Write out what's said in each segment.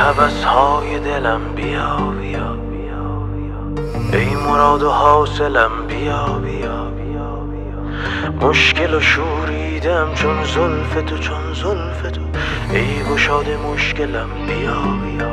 هوس‌های دلم بیا بیا، ای مراد و حاصلم بیا بیا، مشکل و شوریدم چون زلف تو، چون زلف تو، ای گشاد مشکلم بیا بیا،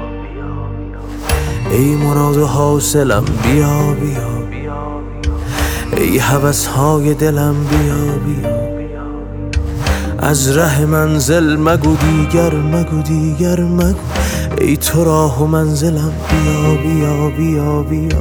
ای مراد و حاصلم بیا بیا، ای هوس‌های دلم بیا بیا، از ره منزل مگو دیگر، مگو دیگر مگو، ای تو راه و منزلم بیا بیا بیا بیا.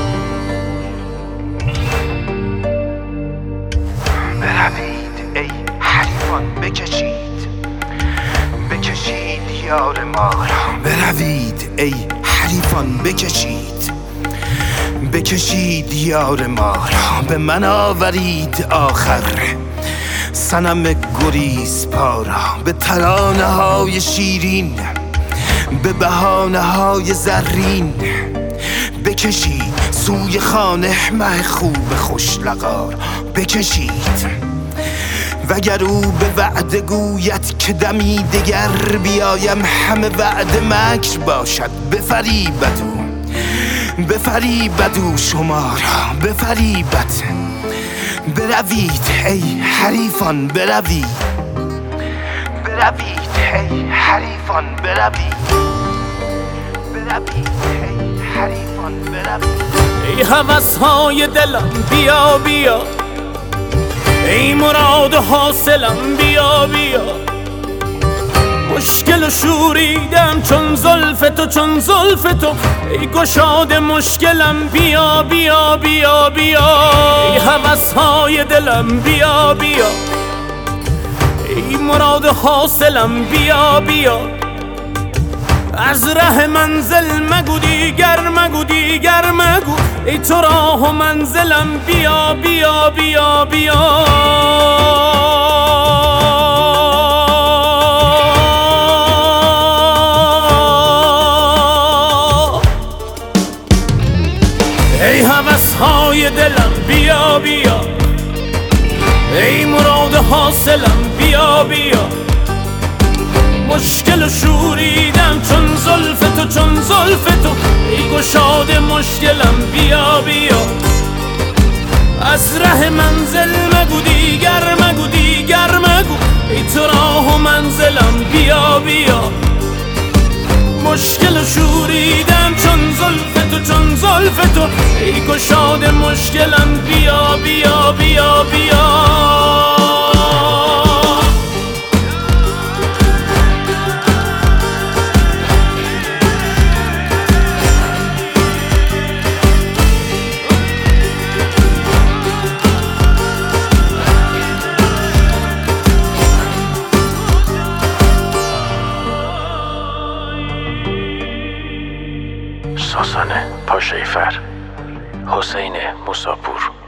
بروید ای حریفان بکشید، بکشید یار ما را. بروید ای حریفان بکشید، بکشید یار ما را. به من آورید آخر صنم گریز پارا، به ترانه های شیرین، به بهانه های زرین. بکشید سوی خانه مه خوب خوش لقا، بکشید وگر او به وعده گوید که دمی دگر بیایم، همه وعده مکر باشد. بفریبد او، بفریبد او شما را، بفریبد. بروید ای حریفان بروید، بروید ای حریفان بروید، بروید ای حریفان بروید. ای هوس‌های دلم بیا بیا، ای مراد و حاصلم بیا بیا، مشکل و شوریدم چون زلف تو، چون زلف تو، ای گشاد مشکلم بیا بیا بیا بیا، ای هوس‌های دلم بیا بیا، ای مراد و حاصلم بیا بیا، از ره منزل مگو دیگر، مگو دیگر مگو، ای تو راه و منزلم بیا بیا بیا بیا. ای هوس‌های دلم بیا بیا، ای مراد حاصلم بیا بیا، مشکل و شوریدم چون زلف تو، چون زلف تو، ای گشاد مشکلم بیا بیا، از ره منزل مگو دیگر، مگو دیگر مگو، ای تو راه و منزلم بیا بیا، مشکل و شوریدم چون زلف تو، چون زلف تو، ای گشاد مشکلم بیا بیا بیا بیا. ساسان پاشیفر، حسین موساپور.